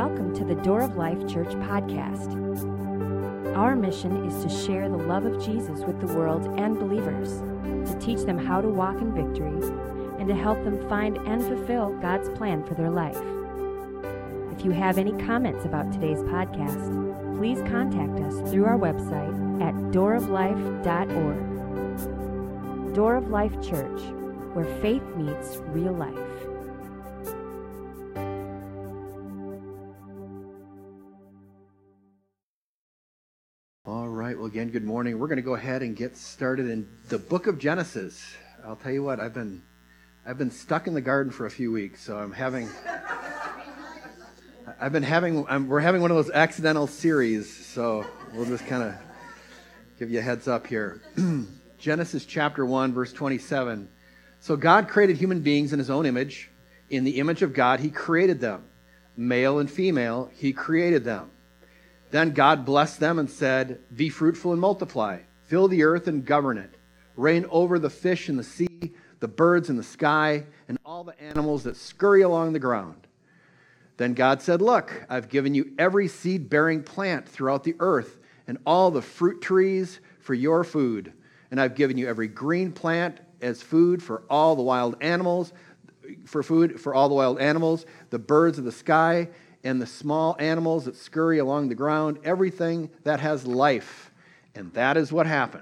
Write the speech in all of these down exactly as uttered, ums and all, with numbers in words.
welcome to the Door of Life Church podcast. Our mission is to share the love of Jesus with the world and believers, to teach them how to walk in victory, and to help them find and fulfill God's plan for their life. If you have any comments about today's podcast, please contact us through our website at door of life dot org. Door of Life Church, where faith meets real life. All right, well, again, good morning. We're going to go ahead and get started in the book of Genesis. I'll tell you what, I've been I've been stuck in the garden for a few weeks, so I'm having I've been having I'm, we're having one of those accidental series, so we'll just kind of give you a heads up here. Genesis chapter one, verse twenty-seven. So God created human beings in his own image. In the image of God, he created them. Male and female, he created them. Then God blessed them and said, "Be fruitful and multiply, fill the earth and govern it. Reign over the fish in the sea, the birds in the sky, and all the animals that scurry along the ground." Then God said, "Look, I've given you every seed-bearing plant throughout the earth, and all the fruit trees for your food. And I've given you every green plant as food for all the wild animals, for food for all the wild animals, the birds of the sky, and the small animals that scurry along the ground, everything that has life." And that is what happened.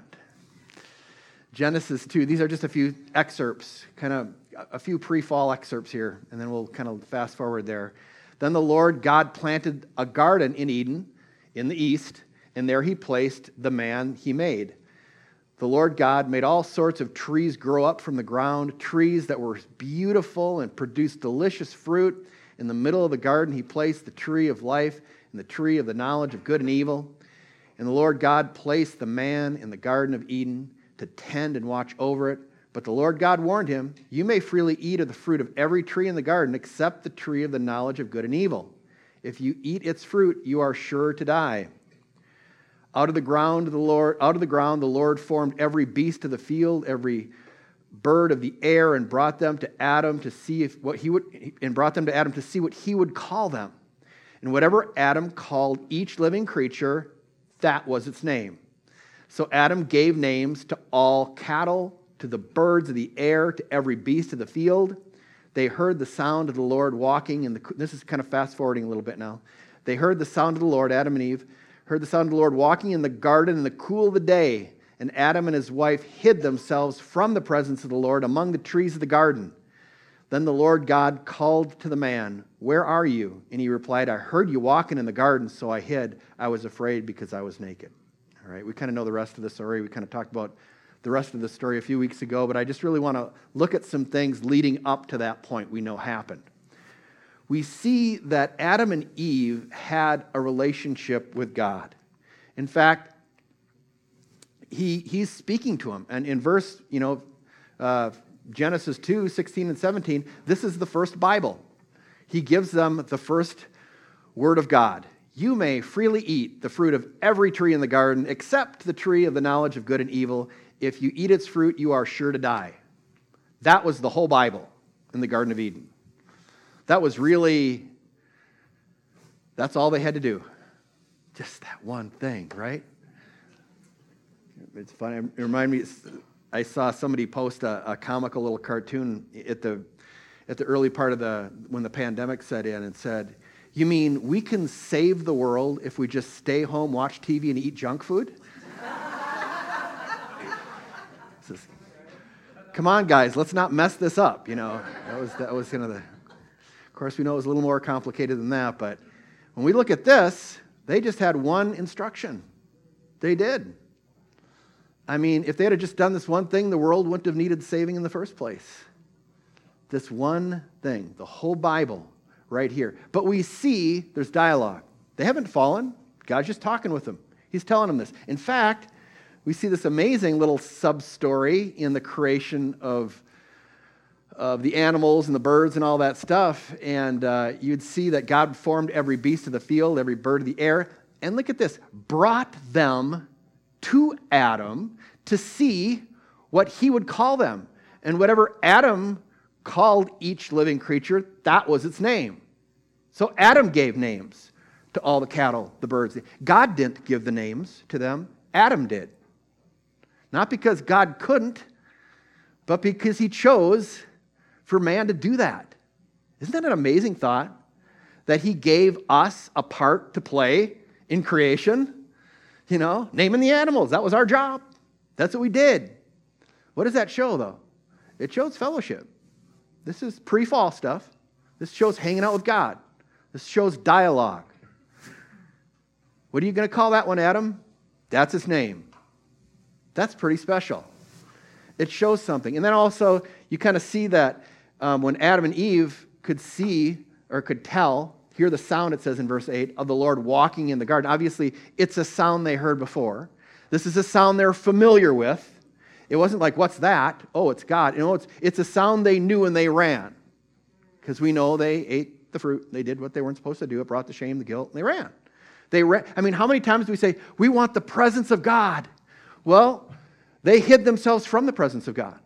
Genesis two, these are just a few excerpts, kind of a few pre-fall excerpts here, and then we'll kind of fast forward there. Then the Lord God planted a garden in Eden in the east, and there he placed the man he made. The Lord God made all sorts of trees grow up from the ground, trees that were beautiful and produced delicious fruit. In the middle of the garden, he placed the tree of life and the tree of the knowledge of good and evil. And the Lord God placed the man in the Garden of Eden to tend and watch over it. But the Lord God warned him, "You may freely eat of the fruit of every tree in the garden except the tree of the knowledge of good and evil. If you eat its fruit, you are sure to die." Out of the ground, the Lord, out of the ground, the Lord formed every beast of the field, every bird of the air, and brought them to Adam to see if what he would and brought them to Adam to see what he would call them. And whatever Adam called each living creature, that was its name. So Adam gave names to all cattle, to the birds of the air, to every beast of the field. They heard the sound of the Lord walking in the. This is kind of fast forwarding a little bit now. They heard the sound of the Lord, Adam and Eve, heard the sound of the Lord walking in the garden in the cool of the day. And Adam and his wife hid themselves from the presence of the Lord among the trees of the garden. Then the Lord God called to the man, "Where are you?" And he replied, "I heard you walking in the garden, so I hid. I was afraid because I was naked." All right, we kind of know the rest of the story. We kind of talked about the rest of the story a few weeks ago, but I just really want to look at some things leading up to that point we know happened. We see that Adam and Eve had a relationship with God. In fact, He he's speaking to him. And in verse, you know, uh, Genesis two, sixteen and seventeen, this is the first Bible. He gives them the first word of God. "You may freely eat the fruit of every tree in the garden, except the tree of the knowledge of good and evil. If you eat its fruit, you are sure to die." That was the whole Bible in the Garden of Eden. That was really, that's all they had to do. Just that one thing, right? It's funny. It reminded me, I saw somebody post a, a comical little cartoon at the at the early part of the, when the pandemic set in, and said, "You mean we can save the world if we just stay home, watch T V, and eat junk food?" Says, come on, guys, let's not mess this up. You know, that was that was kind of the. Of course, we know it was a little more complicated than that, but when we look at this, they just had one instruction. They did. I mean, if they had just done this one thing, the world wouldn't have needed saving in the first place. This one thing, the whole Bible, right here. But we see there's dialogue. They haven't fallen. God's just talking with them. He's telling them this. In fact, we see this amazing little sub-story in the creation of, of the animals and the birds and all that stuff. And uh, you'd see that God formed every beast of the field, every bird of the air. And look at this. Brought them to Adam to see what he would call them. And whatever Adam called each living creature, that was its name. So Adam gave names to all the cattle, the birds. God didn't give the names to them. Adam did. Not because God couldn't, but because he chose for man to do that. Isn't that an amazing thought? That he gave us a part to play in creation? You know, naming the animals. That was our job. That's what we did. What does that show, though? It shows fellowship. This is pre-fall stuff. This shows hanging out with God. This shows dialogue. What are you going to call that one, Adam? That's his name. That's pretty special. It shows something. And then also, you kind of see that um, when Adam and Eve could see or could tell, hear the sound, it says in verse eight, of the Lord walking in the garden. Obviously, it's a sound they heard before. This is a sound they're familiar with. It wasn't like, what's that? Oh, it's God. You know, it's, it's a sound they knew and they ran. Because we know they ate the fruit. They did what they weren't supposed to do. It brought the shame, the guilt, and they ran. They ran. I mean, how many times do we say, we want the presence of God? Well, they hid themselves from the presence of God.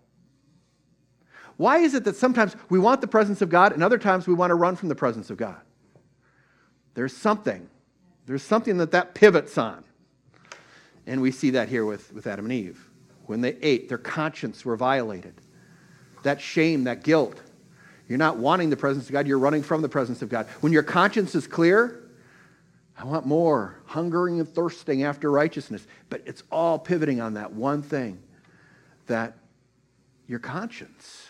Why is it that sometimes we want the presence of God and other times we want to run from the presence of God? There's something. There's something that that pivots on. And we see that here with, with Adam and Eve. When they ate, their conscience were violated. That shame, that guilt. You're not wanting the presence of God, you're running from the presence of God. When your conscience is clear, I want more, hungering and thirsting after righteousness. But it's all pivoting on that one thing, that your conscience.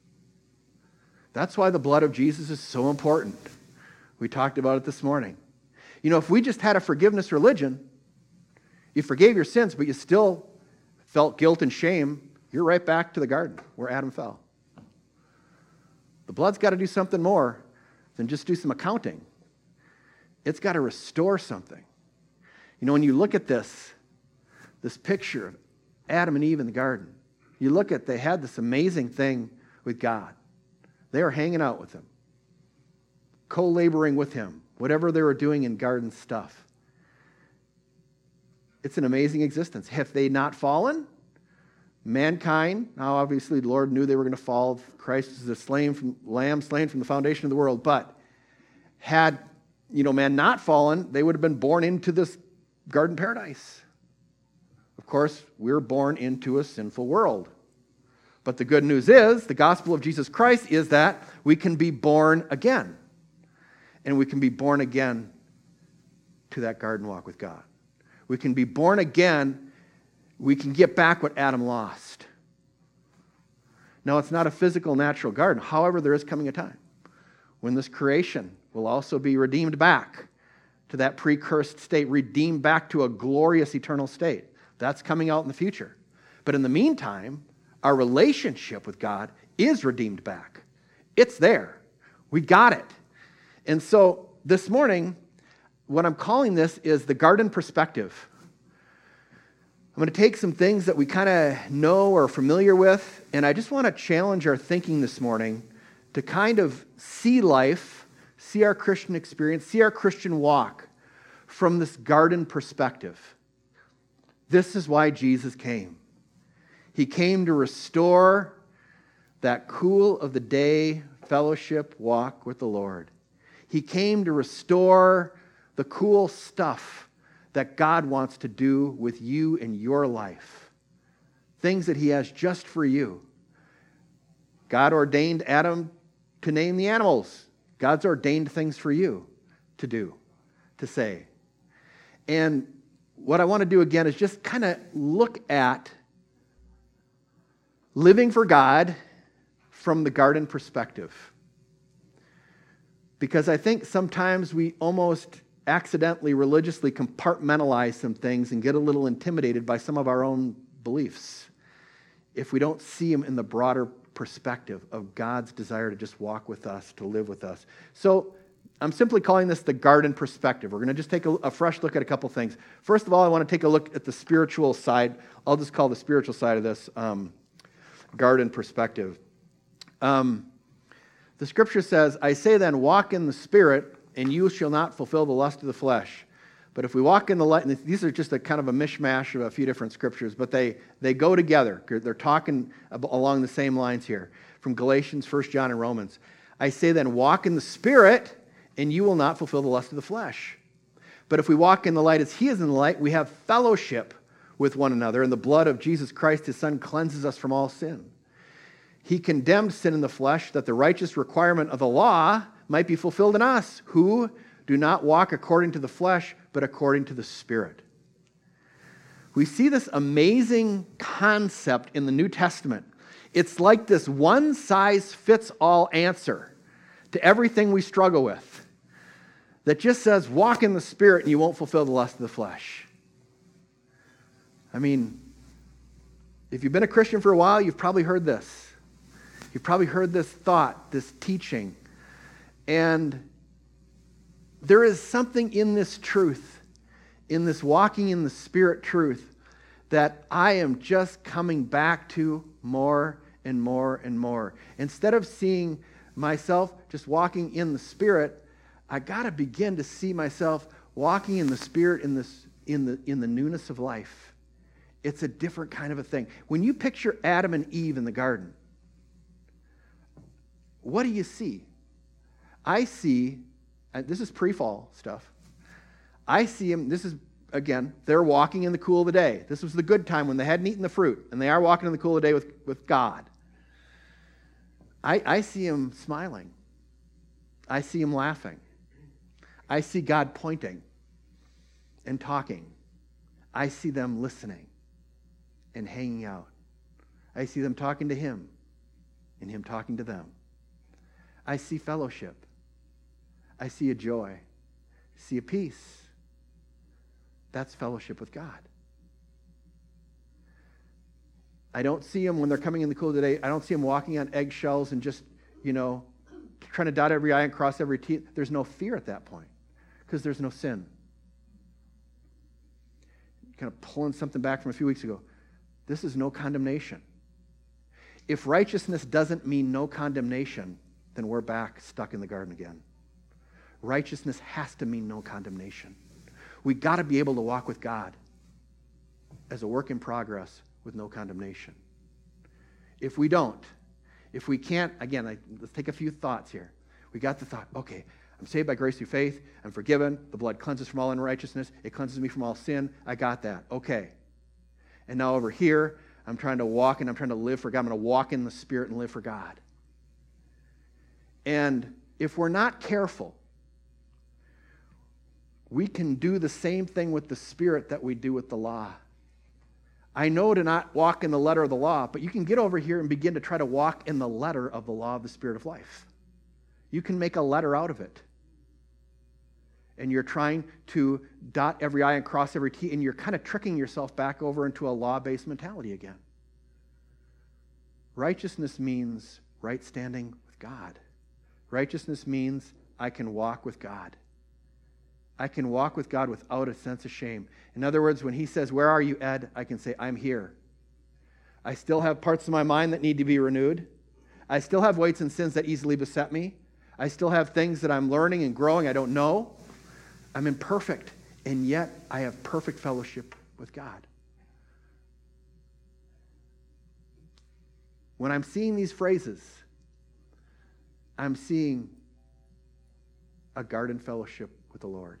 That's why the blood of Jesus is so important. We talked about it this morning. You know, if we just had a forgiveness religion, you forgave your sins, but you still felt guilt and shame, you're right back to the garden where Adam fell. The blood's got to do something more than just do some accounting. It's got to restore something. You know, when you look at this, this picture of Adam and Eve in the garden, you look at, they had this amazing thing with God. They were hanging out with him, co-laboring with him, whatever they were doing in garden stuff. It's an amazing existence. Have they not fallen? Mankind, now obviously the Lord knew they were going to fall. Christ is the slain from, lamb slain from the foundation of the world. But had, you know, man not fallen, they would have been born into this garden paradise. Of course, we're born into a sinful world. But the good news is, the gospel of Jesus Christ is that we can be born again. And we can be born again to that garden walk with God. We can be born again. We can get back what Adam lost. Now, it's not a physical, natural garden. However, there is coming a time when this creation will also be redeemed back to that pre-cursed state, redeemed back to a glorious eternal state. That's coming out in the future. But in the meantime, our relationship with God is redeemed back. It's there. We got it. And so this morning, what I'm calling this is the garden perspective. I'm going to take some things that we kind of know or are familiar with, and I just want to challenge our thinking this morning to kind of see life, see our Christian experience, see our Christian walk from this garden perspective. This is why Jesus came. He came to restore that cool of the day fellowship walk with the Lord. He came to restore the cool stuff that God wants to do with you in your life. Things that he has just for you. God ordained Adam to name the animals. God's ordained things for you to do, to say. And what I want to do again is just kind of look at living for God from the garden perspective. Because I think sometimes we almost accidentally, religiously compartmentalize some things and get a little intimidated by some of our own beliefs if we don't see them in the broader perspective of God's desire to just walk with us, to live with us. So I'm simply calling this the garden perspective. We're going to just take a, a fresh look at a couple things. First of all, I want to take a look at the spiritual side. I'll just call the spiritual side of this um, garden perspective. Um, the scripture says, I say then, walk in the Spirit, and you shall not fulfill the lust of the flesh. But if we walk in the light, and these are just a kind of a mishmash of a few different scriptures, but they, they go together. They're talking along the same lines here from Galatians, First John, and Romans. I say then, walk in the Spirit, and you will not fulfill the lust of the flesh. But if we walk in the light as he is in the light, we have fellowship with one another, and the blood of Jesus Christ, his Son, cleanses us from all sin. He condemned sin in the flesh, that the righteous requirement of the law might be fulfilled in us, who do not walk according to the flesh, but according to the Spirit. We see this amazing concept in the New Testament. It's like this one-size-fits-all answer to everything we struggle with that just says, walk in the Spirit and you won't fulfill the lust of the flesh. I mean, if you've been a Christian for a while, you've probably heard this. You've probably heard this thought, this teaching. And there is something in this truth, in this walking in the Spirit truth, that I am just coming back to more and more and more. Instead of seeing myself just walking in the Spirit, I got to begin to see myself walking in the Spirit in this in the in the newness of life. It's a different kind of a thing. When you picture Adam and Eve in the garden, what do you see? I see, and this is pre-fall stuff. I see them, this is, again, they're walking in the cool of the day. This was the good time when they hadn't eaten the fruit, and they are walking in the cool of the day with, with God. I, I see them smiling. I see them laughing. I see God pointing and talking. I see them listening and hanging out. I see them talking to him and him talking to them. I see fellowship. I see a joy. I see a peace. That's fellowship with God. I don't see them when they're coming in the cool of the day. I don't see them walking on eggshells and just, you know, trying to dot every I and cross every T. There's no fear at that point because there's no sin. Kind of pulling something back from a few weeks ago. This is no condemnation. If righteousness doesn't mean no condemnation, then we're back stuck in the garden again. Righteousness has to mean no condemnation. We got to be able to walk with God as a work in progress with no condemnation. If we don't, if we can't, again, I, let's take a few thoughts here. We got the thought, okay, I'm saved by grace through faith. I'm forgiven. The blood cleanses from all unrighteousness. It cleanses me from all sin. I got that. Okay. And now over here, I'm trying to walk and I'm trying to live for God. I'm going to walk in the Spirit and live for God. And if we're not careful, we can do the same thing with the Spirit that we do with the law. I know to not walk in the letter of the law, but you can get over here and begin to try to walk in the letter of the law of the Spirit of life. You can make a letter out of it. And you're trying to dot every I and cross every T, and you're kind of tricking yourself back over into a law-based mentality again. Righteousness means right standing with God. Righteousness means I can walk with God. I can walk with God without a sense of shame. In other words, when he says, "Where are you, Ed?" I can say, "I'm here." I still have parts of my mind that need to be renewed. I still have weights and sins that easily beset me. I still have things that I'm learning and growing I don't know. I'm imperfect, and yet I have perfect fellowship with God. When I'm seeing these phrases, I'm seeing a garden fellowship with the Lord.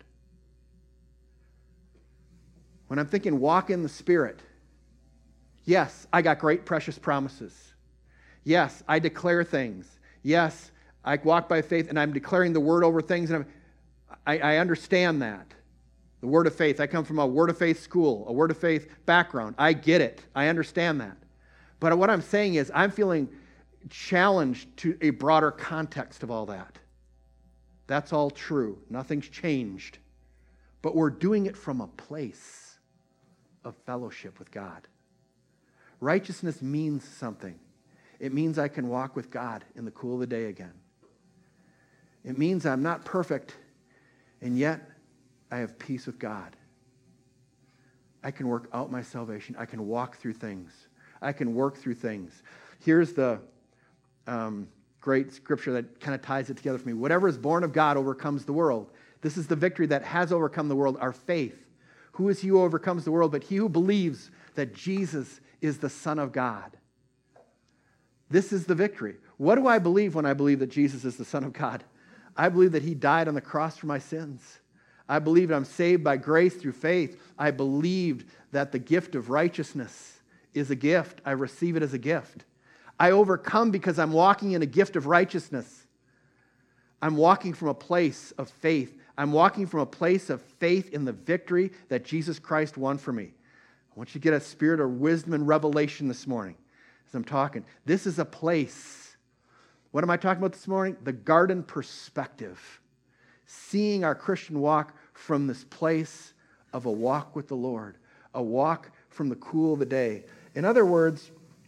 When I'm thinking walk in the Spirit, yes, I got great precious promises. Yes, I declare things. Yes, I walk by faith and I'm declaring the word over things, and I'm, I, I understand that. The word of faith. I come from a word of faith school, a word of faith background. I get it. I understand that. But what I'm saying is I'm feeling challenged to a broader context of all that. That's all true. Nothing's changed. But we're doing it from a place of fellowship with God. Righteousness means something. It means I can walk with God in the cool of the day again. It means I'm not perfect, and yet I have peace with God. I can work out my salvation. I can walk through things. I can work through things. Here's the um, great scripture that kind of ties it together for me. Whatever is born of God overcomes the world. This is the victory that has overcome the world, our faith. Who is he who overcomes the world but he who believes that Jesus is the Son of God? This is the victory. What do I believe when I believe that Jesus is the Son of God? I believe that he died on the cross for my sins. I believe I'm saved by grace through faith. I believed that the gift of righteousness is a gift. I receive it as a gift. I overcome because I'm walking in a gift of righteousness. I'm walking from a place of faith. I'm walking from a place of faith in the victory that Jesus Christ won for me. I want you to get a spirit of wisdom and revelation this morning as I'm talking. This is a place. What am I talking about this morning? The garden perspective. Seeing our Christian walk from this place of a walk with the Lord, a walk from the cool of the day. In other words,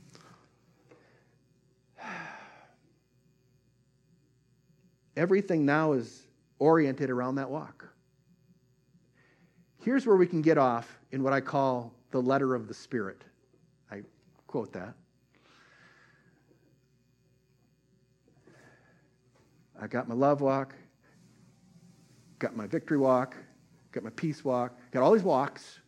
everything now is oriented around that walk. Here's where we can get off in what I call the letter of the Spirit. I quote that. I got my love walk, got my victory walk, got my peace walk, got all these walks,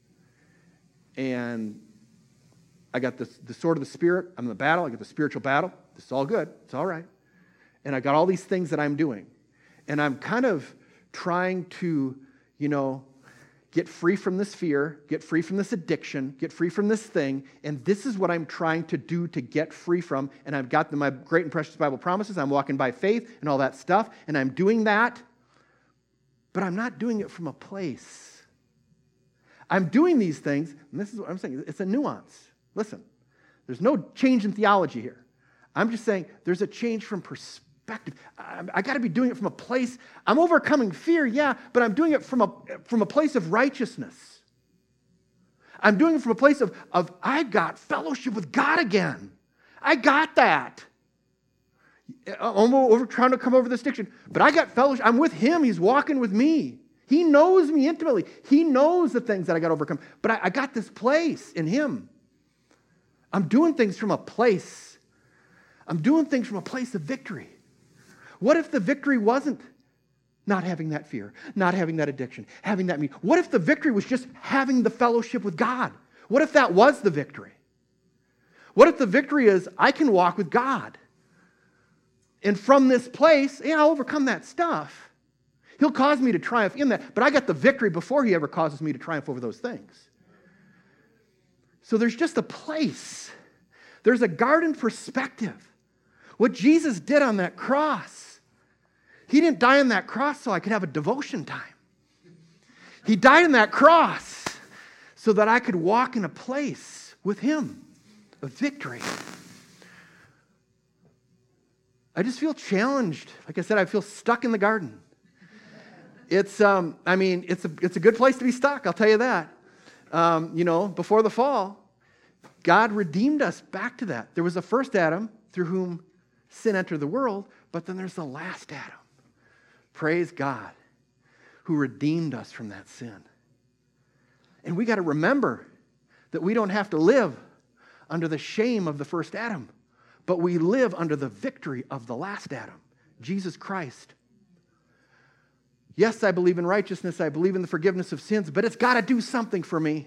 and I got this, the sword of the Spirit. I'm in the battle. I got the spiritual battle. This is all good. It's all right. And I got all these things that I'm doing. And I'm kind of trying to, you know, get free from this fear, get free from this addiction, get free from this thing. And this is what I'm trying to do to get free from. And I've got my great and precious Bible promises. I'm walking by faith and all that stuff. And I'm doing that. But I'm not doing it from a place. I'm doing these things, and this is what I'm saying. It's a nuance. Listen, there's no change in theology here. I'm just saying there's a change from perspective. I, I got to be doing it from a place. I'm overcoming fear, yeah, but I'm doing it from a, from a place of righteousness. I'm doing it from a place of, of I got fellowship with God again. I got that. I'm over trying to come over this addiction, but I got fellowship. I'm with him. He's walking with me. He knows me intimately. He knows the things that I got to overcome, but I, I got this place in him. I'm doing things from a place. I'm doing things from a place of victory. What if the victory wasn't not having that fear, not having that addiction, having that need? What if the victory was just having the fellowship with God? What if that was the victory? What if the victory is I can walk with God? And from this place, yeah, I'll overcome that stuff. He'll cause me to triumph in that, but I got the victory before he ever causes me to triumph over those things. So there's just a place. There's a garden perspective. What Jesus did on that cross, he didn't die on that cross so I could have a devotion time. He died on that cross so that I could walk in a place with him of victory. I just feel challenged. Like I said, I feel stuck in the garden. It's, um, I mean, it's a, it's a good place to be stuck, I'll tell you that. Um, you know, before the fall, God redeemed us back to that. There was the first Adam through whom sin entered the world, but then there's the last Adam. Praise God, who redeemed us from that sin. And we got to remember that we don't have to live under the shame of the first Adam, but we live under the victory of the last Adam, Jesus Christ. Yes, I believe in righteousness. I believe in the forgiveness of sins, but it's got to do something for me.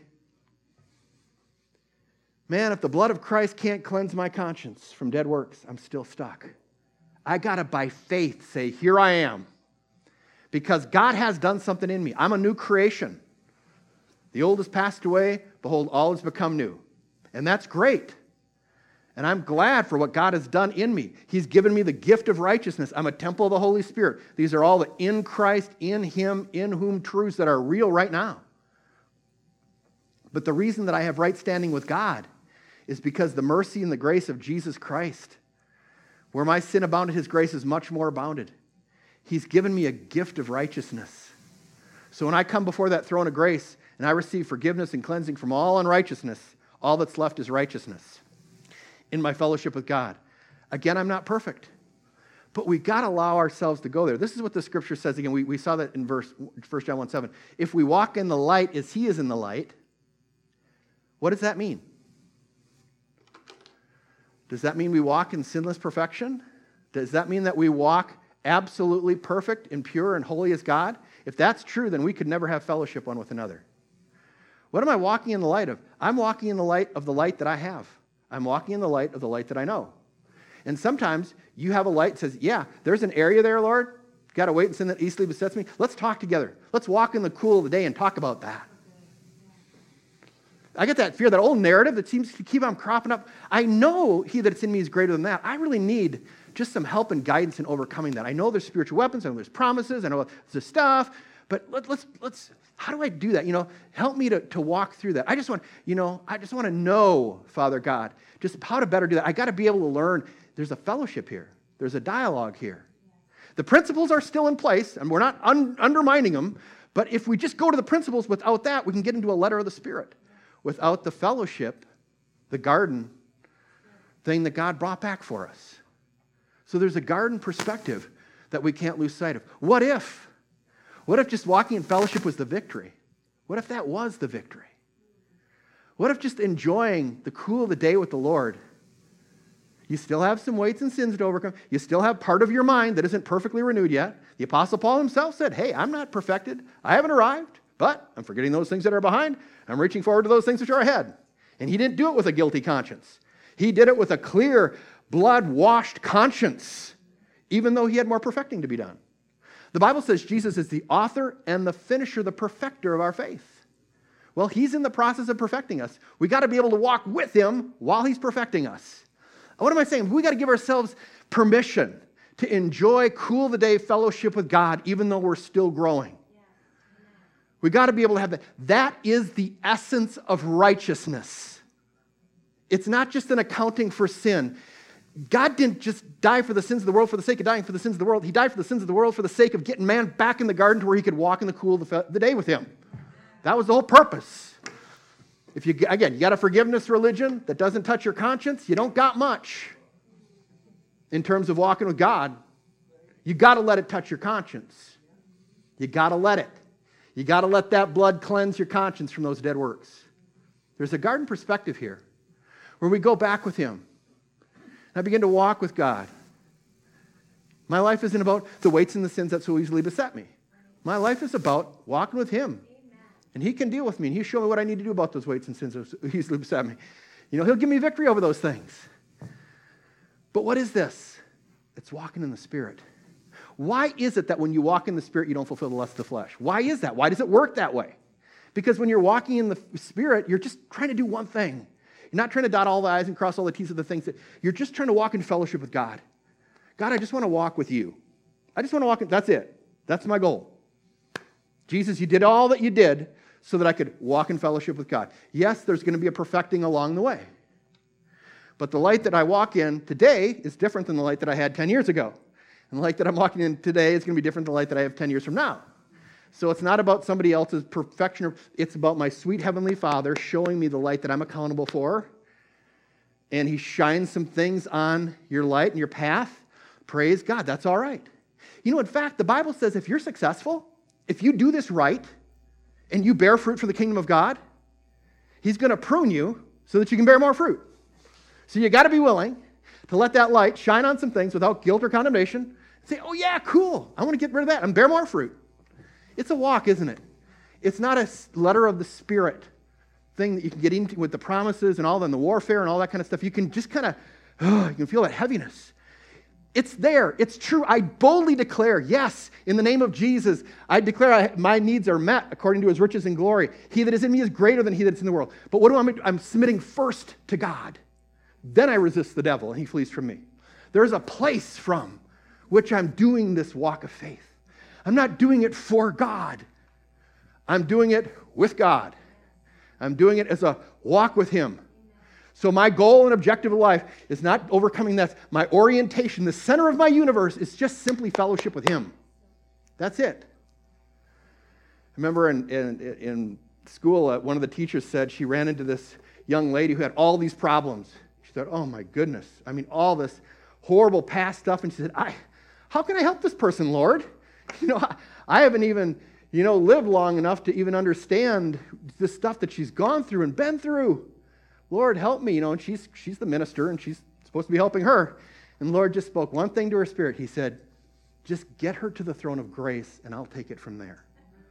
Man, if the blood of Christ can't cleanse my conscience from dead works, I'm still stuck. I got to, by faith, say, here I am. Because God has done something in me. I'm a new creation. The old has passed away. Behold, all has become new. And that's great. And I'm glad for what God has done in me. He's given me the gift of righteousness. I'm a temple of the Holy Spirit. These are all the in Christ, in Him, in whom truths that are real right now. But the reason that I have right standing with God is because the mercy and the grace of Jesus Christ, where my sin abounded, His grace is much more abounded. He's given me a gift of righteousness. So when I come before that throne of grace and I receive forgiveness and cleansing from all unrighteousness, all that's left is righteousness in my fellowship with God. Again, I'm not perfect, but we got to allow ourselves to go there. This is what the scripture says again. We, we saw that in verse First John one seven. If we walk in the light as He is in the light, what does that mean? Does that mean we walk in sinless perfection? Does that mean that we walk absolutely perfect and pure and holy as God? If that's true, then we could never have fellowship one with another. What am I walking in the light of? I'm walking in the light of the light that I have. I'm walking in the light of the light that I know. And sometimes you have a light that says, yeah, there's an area there, Lord. Got a weight and sin that easily besets me? Let's talk together. Let's walk in the cool of the day and talk about that. I get that fear, that old narrative that seems to keep on cropping up. I know he that's in me is greater than that. I really need just some help and guidance in overcoming that. I know there's spiritual weapons, I know there's promises, I know there's stuff, but let, let's, let's, how do I do that? You know, help me to, to walk through that. I just want, you know, I just want to know, Father God, just how to better do that. I got to be able to learn. There's a fellowship here. There's a dialogue here. The principles are still in place, and we're not un- undermining them, but if we just go to the principles without that, we can get into a letter of the Spirit. Without the fellowship, the garden thing that God brought back for us. So there's a garden perspective that we can't lose sight of. What if? What if just walking in fellowship was the victory? What if that was the victory? What if just enjoying the cool of the day with the Lord, you still have some weights and sins to overcome. You still have part of your mind that isn't perfectly renewed yet. The Apostle Paul himself said, hey, I'm not perfected. I haven't arrived, but I'm forgetting those things that are behind. I'm reaching forward to those things which are ahead. And he didn't do it with a guilty conscience. He did it with a clear, blood-washed conscience, even though he had more perfecting to be done. The Bible says Jesus is the author and the finisher, the perfecter of our faith. Well, he's in the process of perfecting us. We got to be able to walk with him while he's perfecting us. What am I saying? We got to give ourselves permission to enjoy cool the day fellowship with God, even though we're still growing. We got to be able to have that. That is the essence of righteousness. It's not just an accounting for sin. God didn't just die for the sins of the world for the sake of dying for the sins of the world. He died for the sins of the world for the sake of getting man back in the garden to where he could walk in the cool of the, the day with him. That was the whole purpose. If you, again, you got a forgiveness religion that doesn't touch your conscience, you don't got much in terms of walking with God. You got to let it touch your conscience. You got to let it. You got to let that blood cleanse your conscience from those dead works. There's a garden perspective here where we go back with him. And I begin to walk with God. My life isn't about the weights and the sins that so easily beset me. My life is about walking with him. And he can deal with me, and he'll show me what I need to do about those weights and sins that so easily beset me. You know, he'll give me victory over those things. But what is this? It's walking in the Spirit. Why is it that when you walk in the Spirit, you don't fulfill the lust of the flesh? Why is that? Why does it work that way? Because when you're walking in the Spirit, you're just trying to do one thing. You're not trying to dot all the I's and cross all the T's of the things that you're just trying to walk in fellowship with God. God, I just want to walk with you. I just want to walk in, that's it. That's my goal. Jesus, you did all that you did so that I could walk in fellowship with God. Yes, there's going to be a perfecting along the way. But the light that I walk in today is different than the light that I had ten years ago. And the light that I'm walking in today is going to be different than the light that I have ten years from now. So it's not about somebody else's perfection. It's about my sweet Heavenly Father showing me the light that I'm accountable for. And he shines some things on your light and your path. Praise God, that's all right. You know, in fact, the Bible says if you're successful, if you do this right, and you bear fruit for the kingdom of God, he's going to prune you so that you can bear more fruit. So you got to be willing to let that light shine on some things without guilt or condemnation. Say, oh yeah, cool. I want to get rid of that and bear more fruit. It's a walk, isn't it? It's not a letter of the Spirit thing that you can get into with the promises and all the, and the warfare and all that kind of stuff. You can just kind of, oh, you can feel that heaviness. It's there. It's true. I boldly declare, yes, in the name of Jesus, I declare I, my needs are met according to his riches and glory. He that is in me is greater than he that's in the world. But what do I do? I'm submitting first to God. Then I resist the devil, and he flees from me. There's a place from which I'm doing this walk of faith. I'm not doing it for God. I'm doing it with God. I'm doing it as a walk with him. So my goal and objective of life is not overcoming that. My orientation, the center of my universe, is just simply fellowship with him. That's it. I remember in, in, in school, uh, one of the teachers said she ran into this young lady who had all these problems. She said, oh my goodness, I mean, all this horrible past stuff. And she said, I, how can I help this person, Lord? You know, I, I haven't even, you know, lived long enough to even understand the stuff that she's gone through and been through. Lord, help me, you know, and she's she's the minister, and she's supposed to be helping her. And the Lord just spoke one thing to her spirit. He said, just get her to the throne of grace, and I'll take it from there.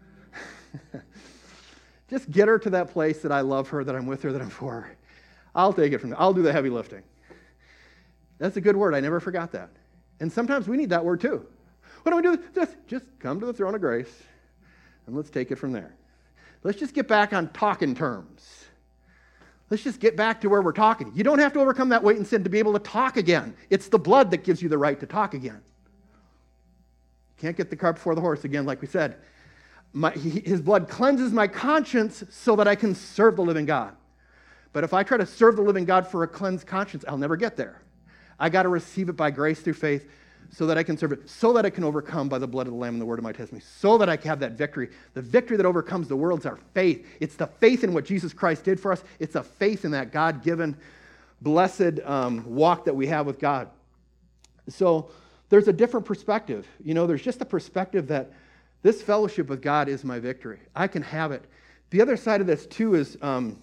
Just get her to that place that I love her, that I'm with her, that I'm for her. I'll take it from there. I'll do the heavy lifting. That's a good word. I never forgot that. And sometimes we need that word too. What do we do? Just, just come to the throne of grace, and let's take it from there. Let's just get back on talking terms. Let's just get back to where we're talking. You don't have to overcome that weight and sin to be able to talk again. It's the blood that gives you the right to talk again. Can't get the cart before the horse again, like we said. My, he, his blood cleanses my conscience so that I can serve the living God. But if I try to serve the living God for a cleansed conscience, I'll never get there. I got to receive it by grace through faith so that I can serve it, so that I can overcome by the blood of the Lamb and the word of my testimony, so that I can have that victory. The victory that overcomes the world is our faith. It's the faith in what Jesus Christ did for us. It's a faith in that God-given, blessed um, walk that we have with God. So there's a different perspective. You know, there's just a perspective that this fellowship with God is my victory. I can have it. The other side of this, too, is um,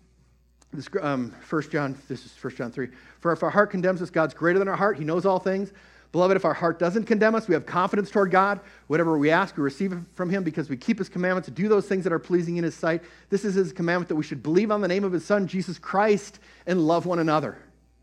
this, um, First John, this is First John three. For if our heart condemns us, God's greater than our heart. He knows all things. Beloved, if our heart doesn't condemn us, we have confidence toward God. Whatever we ask, we receive it from him because we keep his commandments to do those things that are pleasing in his sight. This is his commandment, that we should believe on the name of his Son, Jesus Christ, and love one another.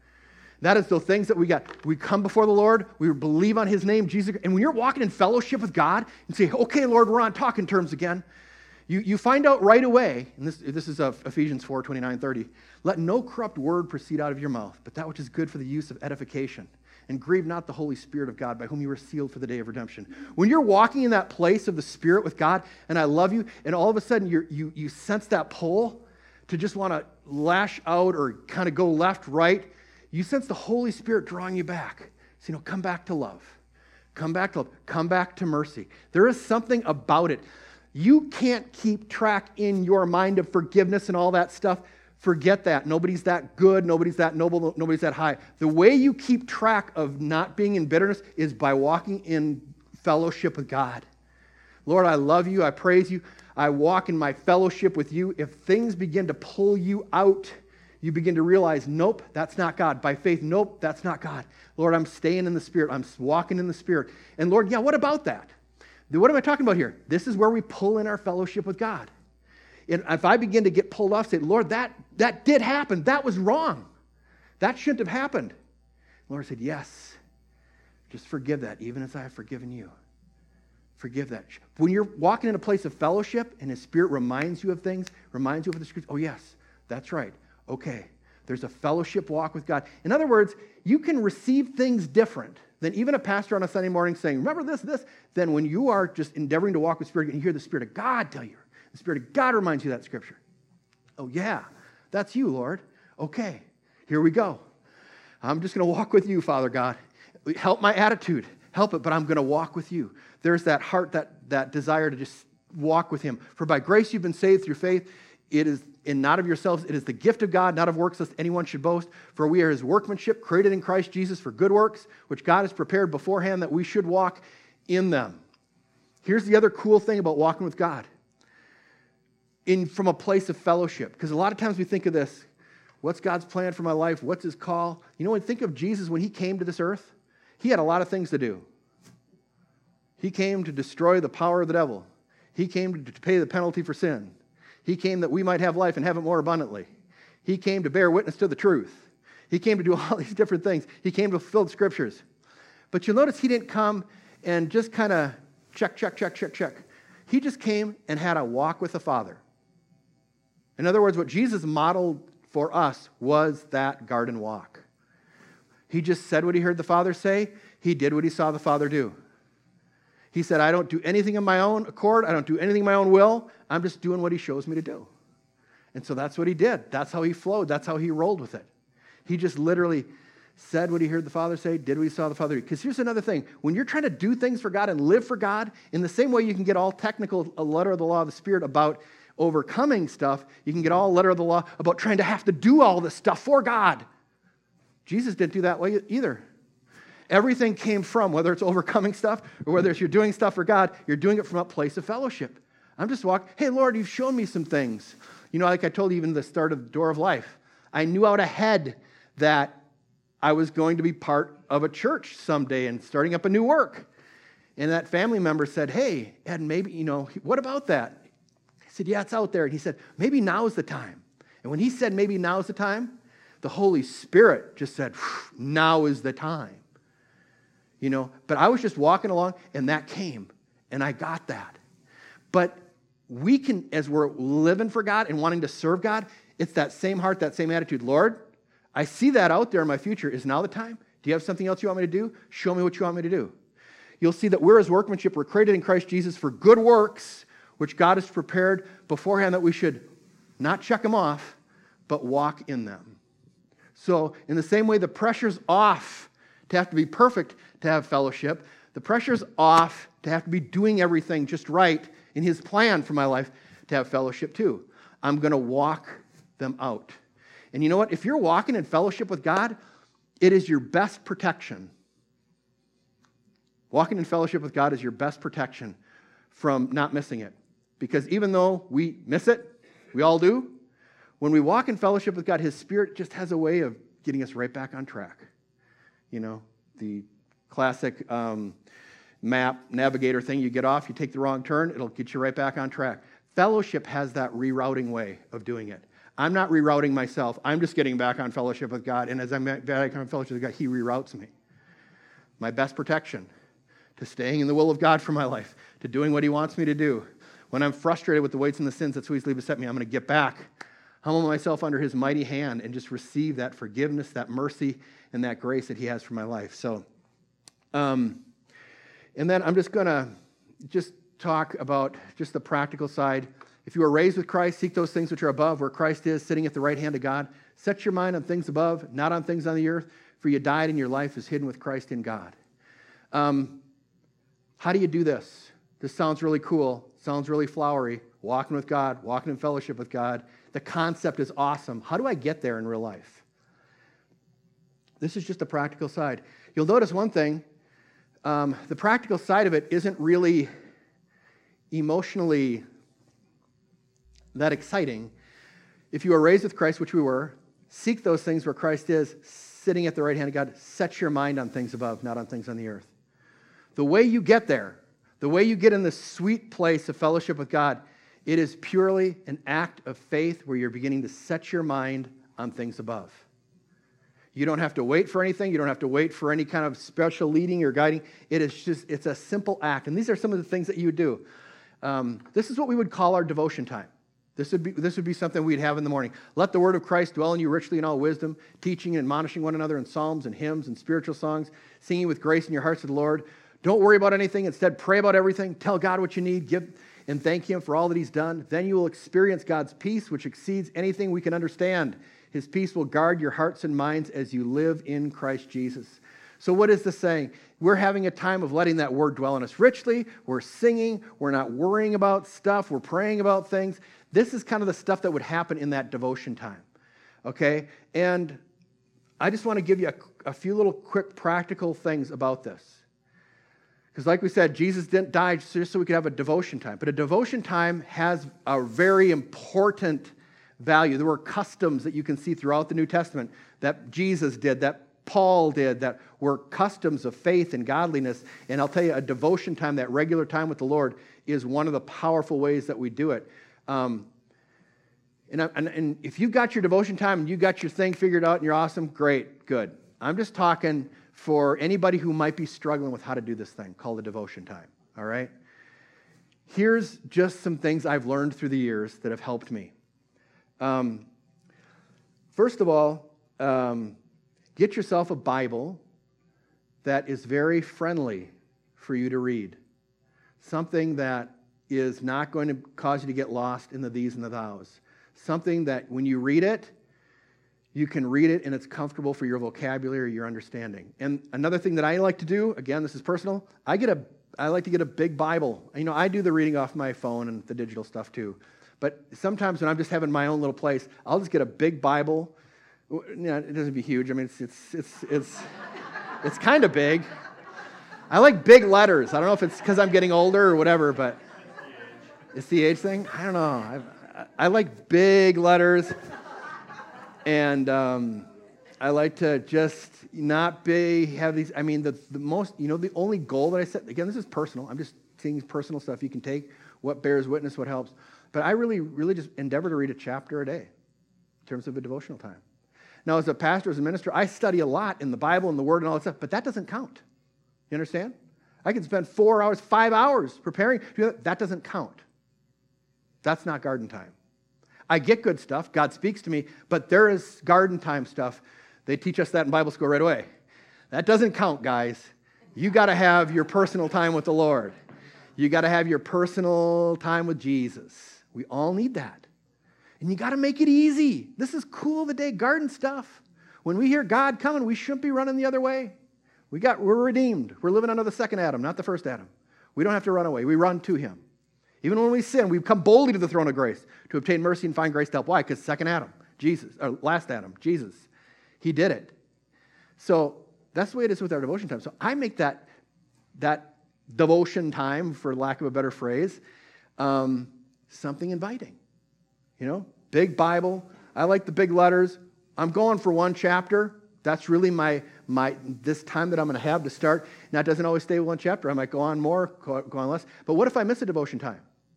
That is the things that we got. We come before the Lord, we believe on his name, Jesus. And when you're walking in fellowship with God and say, okay, Lord, we're on talking terms again, you, you find out right away, and this, this is uh, Ephesians four, twenty-nine, thirty, let no corrupt word proceed out of your mouth, but that which is good for the use of edification. And grieve not the Holy Spirit of God, by whom you were sealed for the day of redemption. When you're walking in that place of the Spirit with God, and I love you, and all of a sudden you're, you you sense that pull to just want to lash out or kind of go left, right, you sense the Holy Spirit drawing you back. So, you know, come back to love. Come back to love. Come back to mercy. There is something about it. You can't keep track in your mind of forgiveness and all that stuff. Forget that. Nobody's that good. Nobody's that noble. Nobody's that high. The way you keep track of not being in bitterness is by walking in fellowship with God. Lord, I love you. I praise you. I walk in my fellowship with you. If things begin to pull you out, you begin to realize, nope, that's not God. By faith, nope, that's not God. Lord, I'm staying in the Spirit. I'm walking in the Spirit. And Lord, yeah, what about that? What am I talking about here? This is where we pull in our fellowship with God. And if I begin to get pulled off, say, Lord, that, that did happen. That was wrong. That shouldn't have happened. The Lord said, yes, just forgive that, even as I have forgiven you. Forgive that. When you're walking in a place of fellowship and his Spirit reminds you of things, reminds you of the scriptures, oh yes, that's right. Okay, there's a fellowship walk with God. In other words, you can receive things different than even a pastor on a Sunday morning saying, remember this, this, than when you are just endeavoring to walk with Spirit and you hear the Spirit of God tell you. The Spirit of God reminds you of that scripture. Oh, yeah, that's you, Lord. Okay, here we go. I'm just going to walk with you, Father God. Help my attitude. Help it, but I'm going to walk with you. There's that heart, that, that desire to just walk with him. For by grace you've been saved through faith. It is in not of yourselves. It is the gift of God, not of works, lest anyone should boast. For we are his workmanship, created in Christ Jesus for good works, which God has prepared beforehand that we should walk in them. Here's the other cool thing about walking with God. In from a place of fellowship. Because a lot of times we think of this, what's God's plan for my life? What's his call? You know, when you think of Jesus when he came to this earth, he had a lot of things to do. He came to destroy the power of the devil. He came to pay the penalty for sin. He came that we might have life and have it more abundantly. He came to bear witness to the truth. He came to do all these different things. He came to fulfill the scriptures. But you'll notice he didn't come and just kind of check, check, check, check, check. He just came and had a walk with the Father. In other words, what Jesus modeled for us was that garden walk. He just said what he heard the Father say. He did what he saw the Father do. He said, I don't do anything of my own accord. I don't do anything of my own will. I'm just doing what he shows me to do. And so that's what he did. That's how he flowed. That's how he rolled with it. He just literally said what he heard the Father say, did what he saw the Father do. Because here's another thing. When you're trying to do things for God and live for God, in the same way you can get all technical, a letter of the law of the Spirit about overcoming stuff, you can get all letter of the law about trying to have to do all this stuff for God. Jesus didn't do that way either. Everything came from, whether it's overcoming stuff or whether it's you're doing stuff for God, you're doing it from a place of fellowship. I'm just walking, hey, Lord, you've shown me some things. You know, like I told you even at the start of the Door of Life, I knew out ahead that I was going to be part of a church someday and starting up a new work. And that family member said, hey, Ed, maybe, you know, what about that? I said, yeah, it's out there. And he said, maybe now is the time. And when he said maybe now is the time, the Holy Spirit just said, now is the time. you know. But I was just walking along, and that came, and I got that. But we can, as we're living for God and wanting to serve God, it's that same heart, that same attitude. Lord, I see that out there in my future. Is now the time? Do you have something else you want me to do? Show me what you want me to do. You'll see that we're His workmanship. We're created in Christ Jesus for good works, which God has prepared beforehand that we should not check them off, but walk in them. So in the same way, the pressure's off to have to be perfect to have fellowship. The pressure's off to have to be doing everything just right in His plan for my life to have fellowship too. I'm going to walk them out. And you know what? If you're walking in fellowship with God, it is your best protection. Walking in fellowship with God is your best protection from not missing it. Because even though we miss it, we all do, when we walk in fellowship with God, His Spirit just has a way of getting us right back on track. You know, the classic um, map navigator thing, you get off, you take the wrong turn, it'll get you right back on track. Fellowship has that rerouting way of doing it. I'm not rerouting myself. I'm just getting back on fellowship with God. And as I'm back on fellowship with God, He reroutes me. My best protection to staying in the will of God for my life, to doing what He wants me to do. When I'm frustrated with the weights and the sins that so easily beset me, I'm going to get back, humble myself under His mighty hand, and just receive that forgiveness, that mercy, and that grace that He has for my life. So, um, and then I'm just going to just talk about just the practical side. If you are raised with Christ, seek those things which are above, where Christ is, sitting at the right hand of God. Set your mind on things above, not on things on the earth, for you died and your life is hidden with Christ in God. Um, how do you do this? This sounds really cool. Sounds really flowery. Walking with God, walking in fellowship with God. The concept is awesome. How do I get there in real life? This is just the practical side. You'll notice one thing. Um, the practical side of it isn't really emotionally that exciting. If you are raised with Christ, which we were, seek those things where Christ is, sitting at the right hand of God. Set your mind on things above, not on things on the earth. The way you get there, the way you get in this sweet place of fellowship with God, it is purely an act of faith where you're beginning to set your mind on things above. You don't have to wait for anything. You don't have to wait for any kind of special leading or guiding. It is just, it's a simple act. And these are some of the things that you would do. Um, this is what we would call our devotion time. This would be this would be something we'd have in the morning. Let the word of Christ dwell in you richly in all wisdom, teaching and admonishing one another in psalms and hymns and spiritual songs, singing with grace in your hearts to the Lord. Don't worry about anything. Instead, pray about everything. Tell God what you need. Give and thank Him for all that He's done. Then you will experience God's peace, which exceeds anything we can understand. His peace will guard your hearts and minds as you live in Christ Jesus. So what is this saying? We're having a time of letting that word dwell in us richly. We're singing. We're not worrying about stuff. We're praying about things. This is kind of the stuff that would happen in that devotion time, okay? And I just want to give you a, a few little quick practical things about this. Because like we said, Jesus didn't die just so we could have a devotion time. But a devotion time has a very important value. There were customs that you can see throughout the New Testament that Jesus did, that Paul did, that were customs of faith and godliness. And I'll tell you, a devotion time, that regular time with the Lord, is one of the powerful ways that we do it. Um, and, and, and if you've got your devotion time and you got your thing figured out and you're awesome, great, good. I'm just talking for anybody who might be struggling with how to do this thing called a devotion time, all right? Here's just some things I've learned through the years that have helped me. Um, first of all, um, get yourself a Bible that is very friendly for you to read. Something that is not going to cause you to get lost in the these and the thous. Something that when you read it, you can read it and it's comfortable for your vocabulary or your understanding. And another thing that I like to do, again, this is personal, I get a, I like to get a big Bible. You know, I do the reading off my phone and the digital stuff too. But sometimes when I'm just having my own little place, I'll just get a big Bible. You know, it doesn't be huge. I mean, it's it's it's it's it's kind of big. I like big letters. I don't know if it's because I'm getting older or whatever, but it's the age thing. I don't know. I, I like big letters, and um, I like to just not be have these. I mean, the the most you know the only goal that I set. Again, this is personal. I'm just seeing personal stuff. You can take what bears witness, what helps. But I really, really just endeavor to read a chapter a day in terms of a devotional time. Now, as a pastor, as a minister, I study a lot in the Bible and the Word and all that stuff, but that doesn't count. You understand? I can spend four hours, five hours preparing. That doesn't count. That's not garden time. I get good stuff. God speaks to me, but there is garden time stuff. They teach us that in Bible school right away. That doesn't count, guys. You got to have your personal time with the Lord. You got to have your personal time with Jesus. We all need that. And you got to make it easy. This is cool the day garden stuff. When we hear God coming, we shouldn't be running the other way. We got, we're redeemed. We're living under the second Adam, not the first Adam. We don't have to run away. We run to him. Even when we sin, we come boldly to the throne of grace to obtain mercy and find grace to help. Why? Because second Adam, Jesus, or last Adam, Jesus, he did it. So that's the way it is with our devotion time. So I make that, that devotion time, for lack of a better phrase, um, something inviting. You know, big Bible. I like the big letters. I'm going for one chapter. That's really my my this time that I'm going to have to start. Now, it doesn't always stay with one chapter. I might go on more, go on less. But what if I miss a devotion time?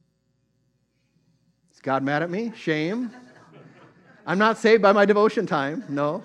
Is God mad at me? Shame. I'm not saved by my devotion time. No.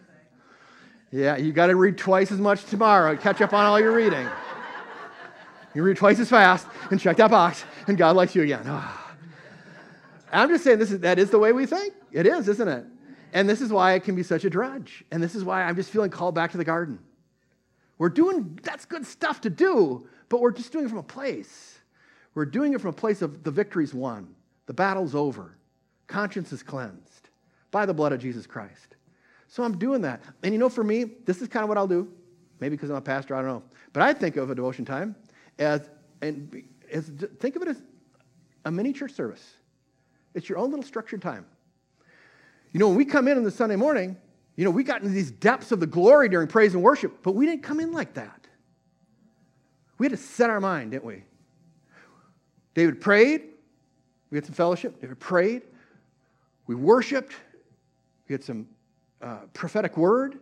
Yeah, you got to read twice as much tomorrow and catch up on all your reading. You read twice as fast and check that box, and God likes you again. Oh. I'm just saying this is that is the way we think. It is, isn't it? And this is why it can be such a drudge. And this is why I'm just feeling called back to the garden. We're doing, that's good stuff to do, but we're just doing it from a place. We're doing it from a place of the victory's won. The battle's over. Conscience is cleansed by the blood of Jesus Christ. So I'm doing that. And you know, for me, this is kind of what I'll do. Maybe because I'm a pastor, I don't know. But I think of a devotion time as, and as think of it as a mini church service. It's your own little structured time. You know, when we come in on the Sunday morning, you know, we got into these depths of the glory during praise and worship, but we didn't come in like that. We had to set our mind, didn't we? David prayed. We had some fellowship. David prayed. We worshiped. We had some uh, prophetic word.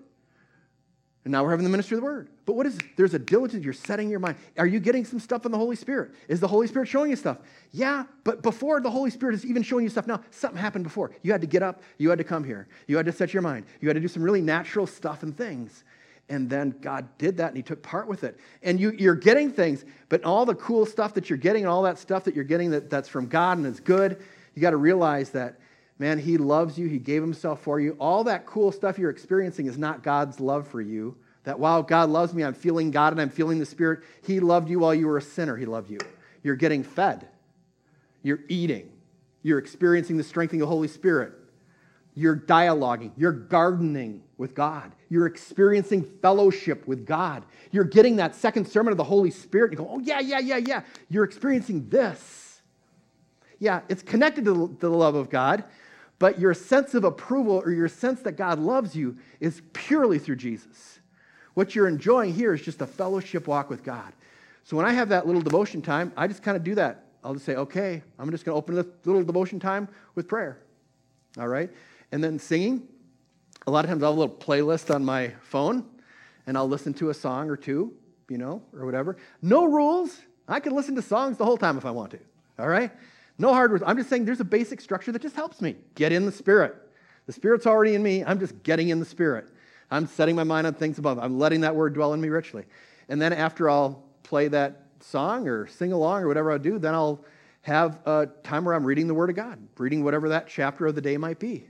And now we're having the ministry of the word. But what is, there's a diligence, you're setting your mind. Are you getting some stuff from the Holy Spirit? Is the Holy Spirit showing you stuff? Yeah, but before the Holy Spirit is even showing you stuff now, something happened before. You had to get up, you had to come here, you had to set your mind, you had to do some really natural stuff and things. And then God did that and he took part with it. And you, you're getting things, but all the cool stuff that you're getting and all that stuff that you're getting that, that's from God and it's good, you got to realize that, man, he loves you, he gave himself for you. All that cool stuff you're experiencing is not God's love for you. That while God loves me, I'm feeling God and I'm feeling the Spirit. He loved you while you were a sinner. He loved you. You're getting fed. You're eating. You're experiencing the strengthening of the Holy Spirit. You're dialoguing. You're gardening with God. You're experiencing fellowship with God. You're getting that second sermon of the Holy Spirit. You go, oh, yeah, yeah, yeah, yeah. You're experiencing this. Yeah, it's connected to the love of God, but your sense of approval or your sense that God loves you is purely through Jesus. What you're enjoying here is just a fellowship walk with God. So when I have that little devotion time, I just kind of do that. I'll just say, okay, I'm just going to open this little devotion time with prayer. All right? And then singing. A lot of times I'll have a little playlist on my phone, and I'll listen to a song or two, you know, or whatever. No rules. I can listen to songs the whole time if I want to. All right? No hard rules. I'm just saying there's a basic structure that just helps me get in the Spirit. The Spirit's already in me. I'm just getting in the Spirit. I'm setting my mind on things above. I'm letting that word dwell in me richly. And then after I'll play that song or sing along or whatever I do, then I'll have a time where I'm reading the Word of God, reading whatever that chapter of the day might be.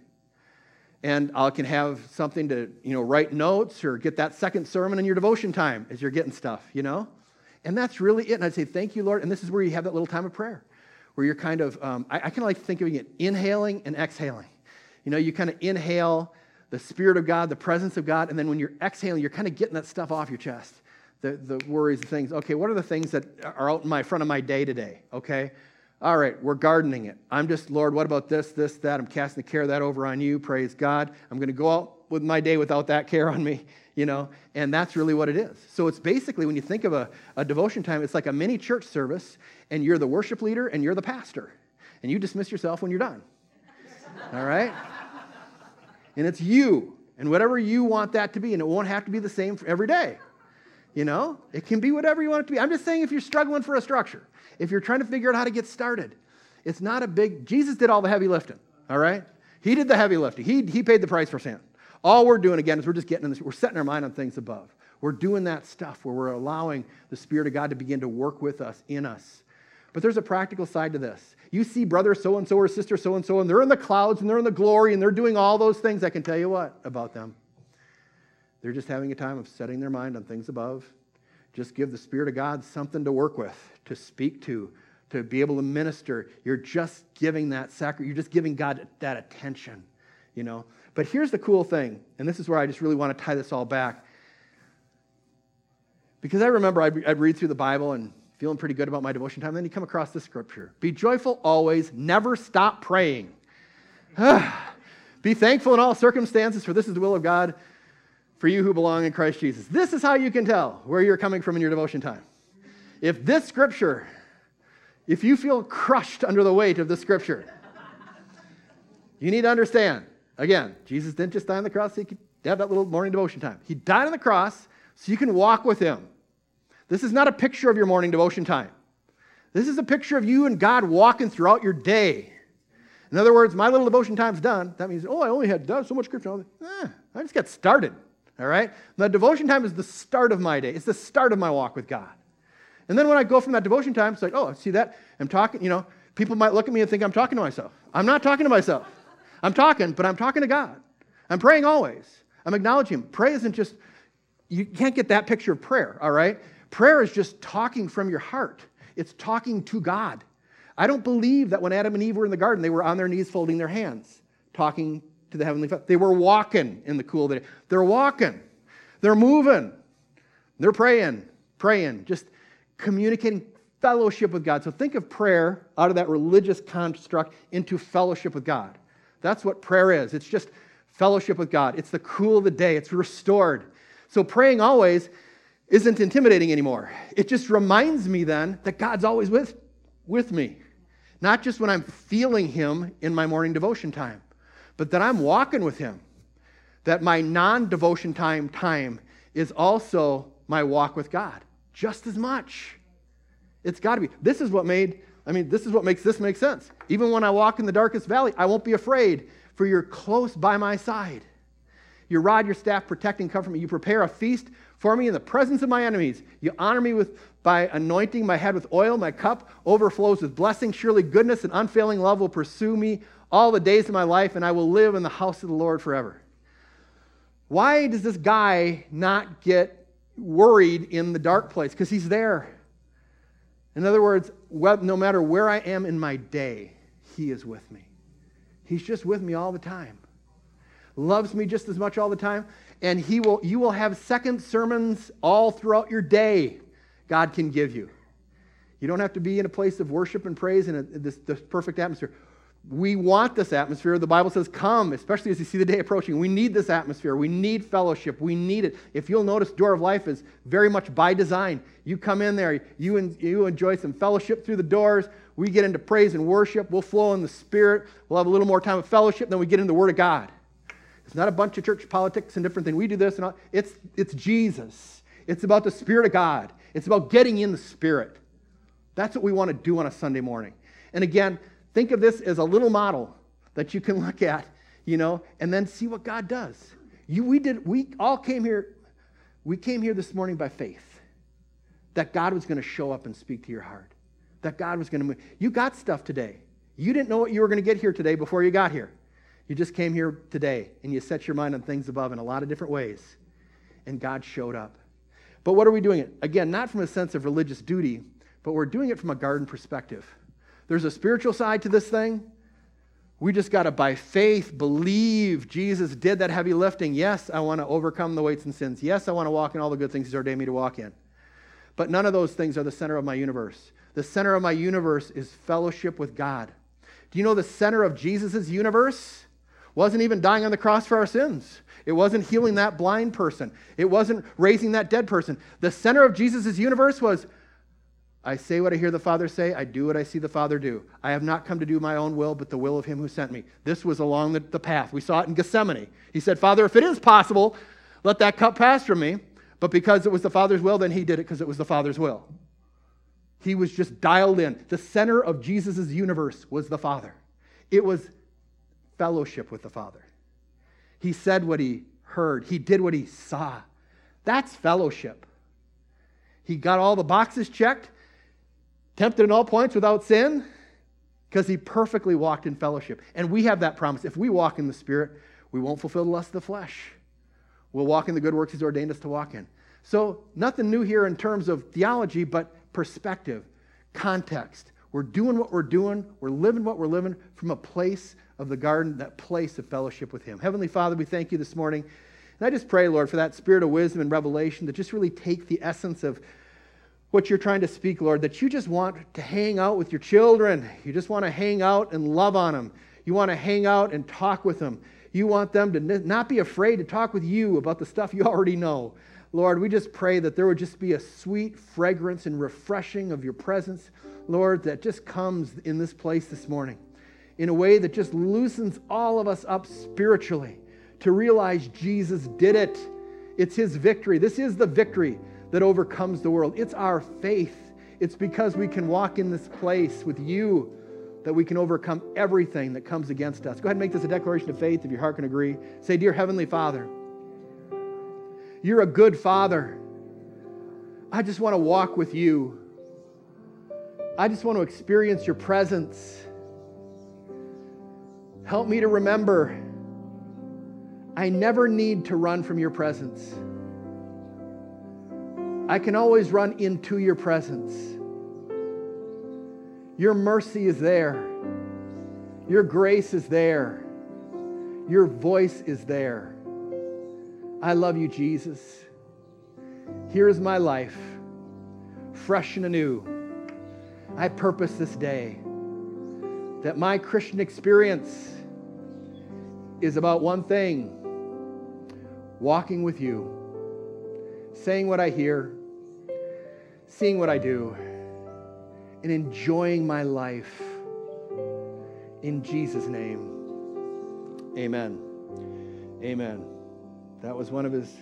And I can have something to, you know, write notes or get that second sermon in your devotion time as you're getting stuff, you know? And that's really it. And I'd say, thank you, Lord. And this is where you have that little time of prayer, where you're kind of, um, I, I kind of like thinking it inhaling and exhaling. You know, you kind of inhale the Spirit of God, the presence of God, and then when you're exhaling, you're kind of getting that stuff off your chest, the, the worries and things. Okay, what are the things that are out in my front of my day today? Okay, all right, we're gardening it. I'm just, Lord, what about this, this, that? I'm casting the care of that over on you. Praise God. I'm going to go out with my day without that care on me, you know, and that's really what it is. So it's basically, when you think of a, a devotion time, it's like a mini church service, and you're the worship leader, and you're the pastor, and you dismiss yourself when you're done. All right? And it's you, and whatever you want that to be, and it won't have to be the same for every day. You know, it can be whatever you want it to be. I'm just saying, if you're struggling for a structure, if you're trying to figure out how to get started, it's not a big, Jesus did all the heavy lifting, all right? He did the heavy lifting. He, he paid the price for sin. All we're doing, again, is we're just getting in this, we're setting our mind on things above. We're doing that stuff where we're allowing the Spirit of God to begin to work with us, in us. But there's a practical side to this. You see brother so-and-so or sister so-and-so, and they're in the clouds, and they're in the glory, and they're doing all those things. I can tell you what about them. They're just having a time of setting their mind on things above. Just give the Spirit of God something to work with, to speak to, to be able to minister. You're just giving that sacrifice. You're just giving God that attention, you know. But here's the cool thing, and this is where I just really want to tie this all back. Because I remember I'd, I'd read through the Bible and feeling pretty good about my devotion time. And then you come across this scripture. Be joyful always, never stop praying. Be thankful in all circumstances, for this is the will of God for you who belong in Christ Jesus. This is how you can tell where you're coming from in your devotion time. If this scripture, if you feel crushed under the weight of this scripture, you need to understand, again, Jesus didn't just die on the cross so you could have that little morning devotion time. He died on the cross so you can walk with him. This is not a picture of your morning devotion time. This is a picture of you and God walking throughout your day. In other words, my little devotion time's done. That means, oh, I only had done so much scripture. Eh, I just got started, all right? The devotion time is the start of my day. It's the start of my walk with God. And then when I go from that devotion time, it's like, oh, see that? I'm talking, you know, people might look at me and think I'm talking to myself. I'm not talking to myself. I'm talking, but I'm talking to God. I'm praying always. I'm acknowledging him. Prayer isn't just, you can't get that picture of prayer, all right? Prayer is just talking from your heart. It's talking to God. I don't believe that when Adam and Eve were in the garden, they were on their knees folding their hands, talking to the Heavenly Father. They were walking in the cool of the day. They're walking. They're moving. They're praying, praying, just communicating fellowship with God. So think of prayer out of that religious construct into fellowship with God. That's what prayer is. It's just fellowship with God. It's the cool of the day. It's restored. So praying always isn't intimidating anymore. It just reminds me then that God's always with, with me. Not just when I'm feeling him in my morning devotion time, but that I'm walking with him. That my non-devotion time time is also my walk with God. Just as much. It's got to be. This is what made, I mean, this is what makes this make sense. Even when I walk in the darkest valley, I won't be afraid, for you're close by my side. Your rod, your staff, protect and comfort me. You prepare a feast for me in the presence of my enemies. You honor me with by anointing my head with oil. My cup overflows with blessing. Surely goodness and unfailing love will pursue me all the days of my life, and I will live in the house of the Lord forever. Why does this guy not get worried in the dark place? Because he's there. In other words, no matter where I am in my day, he is with me. He's just with me all the time. Loves me just as much all the time. And he will, you will have second sermons all throughout your day God can give you. You don't have to be in a place of worship and praise in a, this, this perfect atmosphere. We want this atmosphere. The Bible says, come, especially as you see the day approaching. We need this atmosphere. We need fellowship. We need it. If you'll notice, Door of Life is very much by design. You come in there, you, en- you enjoy some fellowship through the doors. We get into praise and worship. We'll flow in the Spirit. We'll have a little more time of fellowship. Then we get into the Word of God. It's not a bunch of church politics and different things. We do this and all. It's, it's Jesus. It's about the Spirit of God. It's about getting in the Spirit. That's what we want to do on a Sunday morning. And again, think of this as a little model that you can look at, you know, and then see what God does. You, we did. We all came here. We came here this morning by faith that God was going to show up and speak to your heart. That God was going to move. You got stuff today. You didn't know what you were going to get here today before you got here. You just came here today, and you set your mind on things above in a lot of different ways, and God showed up. But what are we doing it? Again, not from a sense of religious duty, but we're doing it from a garden perspective. There's a spiritual side to this thing. We just got to, by faith, believe Jesus did that heavy lifting. Yes, I want to overcome the weights and sins. Yes, I want to walk in all the good things He's ordained me to walk in. But none of those things are the center of my universe. The center of my universe is fellowship with God. Do you know the center of Jesus' universe wasn't even dying on the cross for our sins? It wasn't healing that blind person. It wasn't raising that dead person. The center of Jesus' universe was, I say what I hear the Father say. I do what I see the Father do. I have not come to do my own will, but the will of Him who sent me. This was along the, the path. We saw it in Gethsemane. He said, Father, if it is possible, let that cup pass from me. But because it was the Father's will, then He did it because it was the Father's will. He was just dialed in. The center of Jesus' universe was the Father. It was fellowship with the Father. He said what He heard. He did what He saw. That's fellowship. He got all the boxes checked, tempted in all points without sin, because he perfectly walked in fellowship. And we have that promise. If we walk in the Spirit, we won't fulfill the lust of the flesh. We'll walk in the good works he's ordained us to walk in. So nothing new here in terms of theology, but perspective, context. We're doing what we're doing. We're living what we're living from a place of the garden, that place of fellowship with him. Heavenly Father, we thank you this morning. And I just pray, Lord, for that spirit of wisdom and revelation to just really take the essence of what you're trying to speak, Lord, that you just want to hang out with your children. You just want to hang out and love on them. You want to hang out and talk with them. You want them to not be afraid to talk with you about the stuff you already know. Lord, we just pray that there would just be a sweet fragrance and refreshing of your presence, Lord, that just comes in this place this morning in a way that just loosens all of us up spiritually to realize Jesus did it. It's his victory. This is the victory that overcomes the world. It's our faith. It's because we can walk in this place with you that we can overcome everything that comes against us. Go ahead and make this a declaration of faith if your heart can agree. Say, dear Heavenly Father, you're a good Father. I just want to walk with you. I just want to experience your presence. Help me to remember I never need to run from your presence. I can always run into your presence. Your mercy is there. Your grace is there. Your voice is there. I love you, Jesus. Here is my life, fresh and anew. I purpose this day that my Christian experience is about one thing: walking with you, saying what I hear, seeing what I do, and enjoying my life. In Jesus' name, amen. Amen. That was one of his,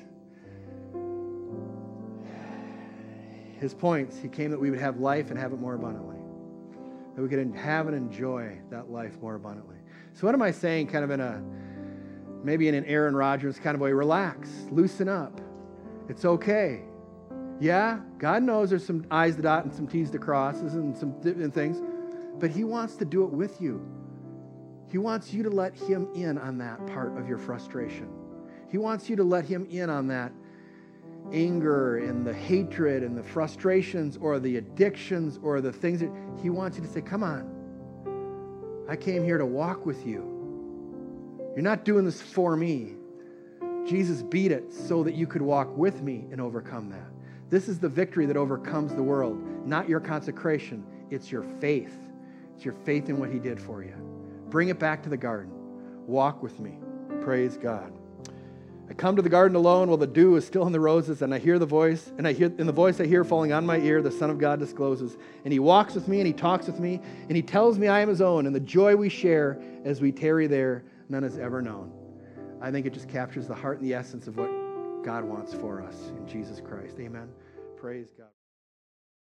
his points. He came that we would have life and have it more abundantly. That we could have and enjoy that life more abundantly. So what am I saying kind of in a, maybe in an Aaron Rodgers kind of way? Relax, loosen up. It's okay. Yeah, God knows there's some I's to dot and some T's to cross and some different things, but he wants to do it with you. He wants you to let him in on that part of your frustration. He wants you to let him in on that anger and the hatred and the frustrations or the addictions or the things that he wants you to say, come on, I came here to walk with you. You're not doing this for me. Jesus beat it so that you could walk with me and overcome that. This is the victory that overcomes the world, not your consecration. It's your faith. It's your faith in what he did for you. Bring it back to the garden. Walk with me. Praise God. I come to the garden alone while the dew is still in the roses, and I hear the voice, and I hear in the voice I hear falling on my ear, the Son of God discloses. And he walks with me, and he talks with me, and he tells me I am his own, and the joy we share as we tarry there, none has ever known. I think it just captures the heart and the essence of what God wants for us in Jesus Christ. Amen. Praise God.